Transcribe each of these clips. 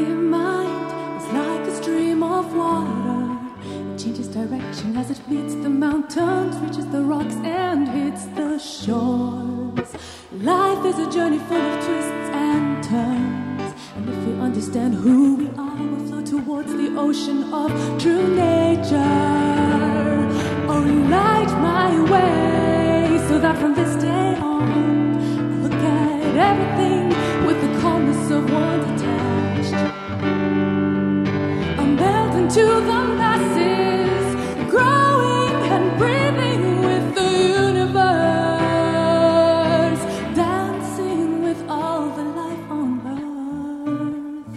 clear mind is like a stream of water. It changes direction as it meets the mountains, reaches the rocks and hits the shores. Life is a journey full of twists and turns, and if we understand who we are, we'll flow towards the ocean of true nature. Oh, light my way, so that from this day on I look at everything with the calmness of one detached. I'm melt into the masses, growing and breathing with the universe, dancing with all the life on earth.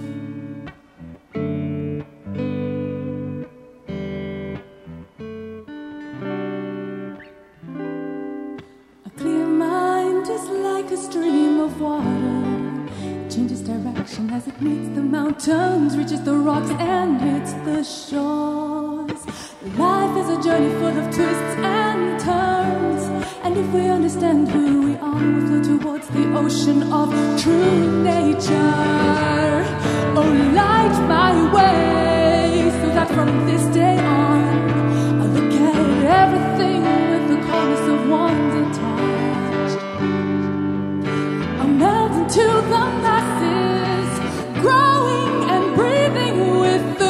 A clear mind is like a stream of water. It changes direction as it meets the mountains, reaches the rocks and hits the shores. Life is a journey full of twists and turns, and if we understand who we are, we'll flow towards the ocean of true nature. Oh, light my way, so that from this day on I look at everything with the calmness of one detached. I'm melt into the masses, growing and breathing with the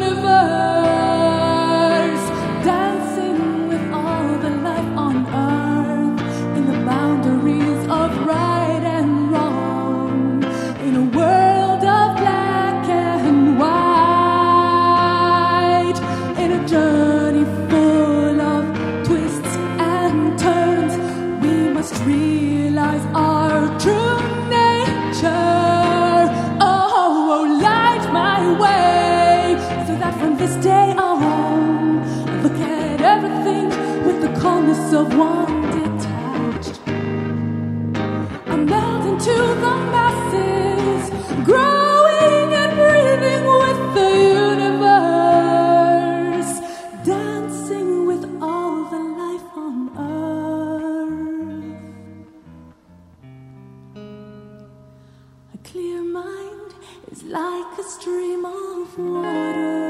universe, dancing with all the life on earth, in the boundaries of right and wrong, in a world of black and white, in a journey full of twists and turns. We must realize our true nature. Oh, light my way, so that from this day on I look at everything with the calmness of one detached. I melt into the masses, growing and breathing with the universe, dancing with all the life on earth. A clear mind is like a stream of water.